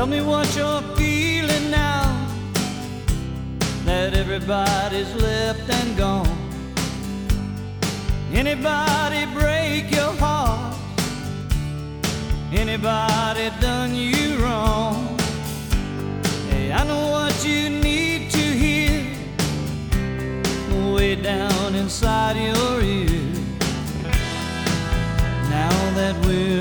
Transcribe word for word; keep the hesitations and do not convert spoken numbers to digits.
Tell me what you're feeling now that everybody's left and gone. Anybody break your heart? Anybody done you wrong? Hey, I know what you need to hear way down inside your ear. Now that we're